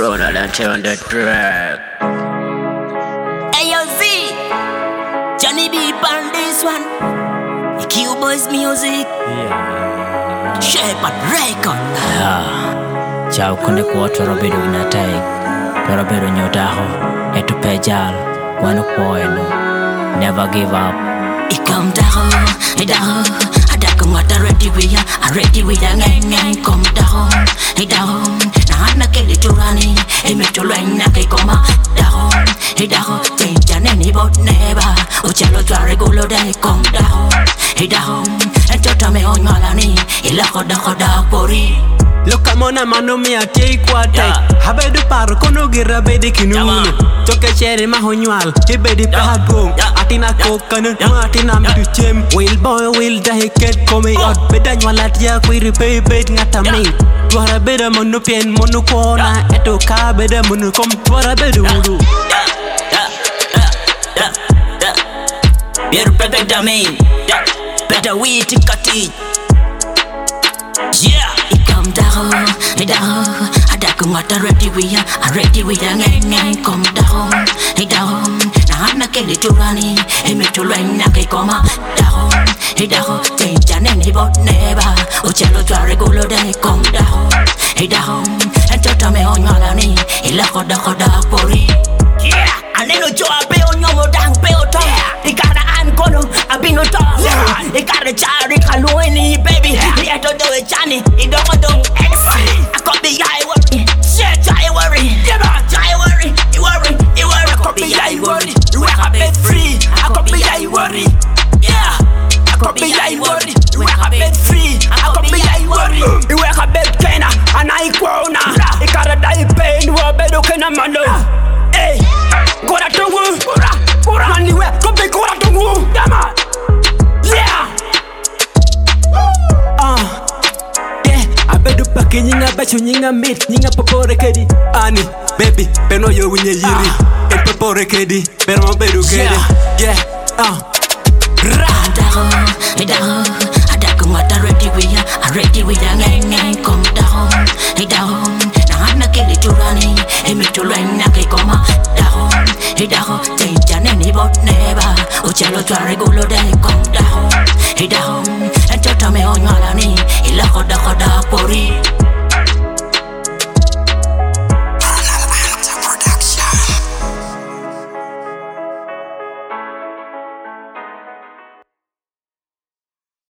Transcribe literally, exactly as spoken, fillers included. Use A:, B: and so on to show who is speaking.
A: Brother, let's on the track.
B: Hey yo Z, Johnny B on this one. The Q Boys music.
A: Yeah.
B: Shepherd record.
A: Yeah. Ciao kone kwa twarabedo inatai. Twarabedo nyotaho. Etu pejal. Wano poeno. Never give up.
B: Ikom daho, idaho. Adako ngata ready we ya. I ready we ya ngai ngai kom daho. Idaho. Na hana kele turani. Ime tulain na kay koma daho. Idaho. Tinja neni bot neba. Uchelo tware gulo dai kom daho. Idaho. Enchota me on malani. Ilako dako dak pori.
C: Loka mona mano mi a tei kwate Habedu paro kono gira bedi kinunu Choke chere maho nyual Hibedi pehad gong Atina kokanu Atina midu chem Will boy will dahi ket kome od Beda nywalat ya kwiri pei bed ngata ming Tuara beda monu pien monu kona Eto ka beda monu kom tuara bedu uru
B: Yeru pepe damin Beda we tikati Yeah Ikom daho, idaho Adako ngata ready we ya I ready we ya ngai ngai kom daho Idaho Na hana kele turani Ime tulain na kay koma daho Idaho Tinja neni bot neba Uchelo tware gulo dai kom daho Idaho Enchota me on malani Ilako dako dak pori Yeah Aneno joa peo nyomo dang peo to Ikara an kono abino to Ikara chari kalueni baby Nieto do e chani Idoko dong X I could be I worry Shit I worry I worry You worry You worry I could be I worry You wake up bed free I could be I worry Yeah I could be I worry You wake up bed free I could be I worry
C: You wake up bed kena Ana ikwona Ikara dai pain Wabedo kena mano Hey Kora tungu Kora Kora Maniwe Kope kora tungu Dama Yeah Uh Yeah Abedu pake nyinga bacho nyinga meat Nyinga popore kedi Ani Baby Peno yo winye yiri El popore kedi Pero mabedu kedi Yeah Uh
B: Daho, idaho, adako ngata ready we ya, I ready we ya ngai ngai kom daho, idaho, na hana kele turani, ime tulain na kay koma daho, idaho, tinja neni bot neba, uchelo tware gulo dai kom daho, idaho.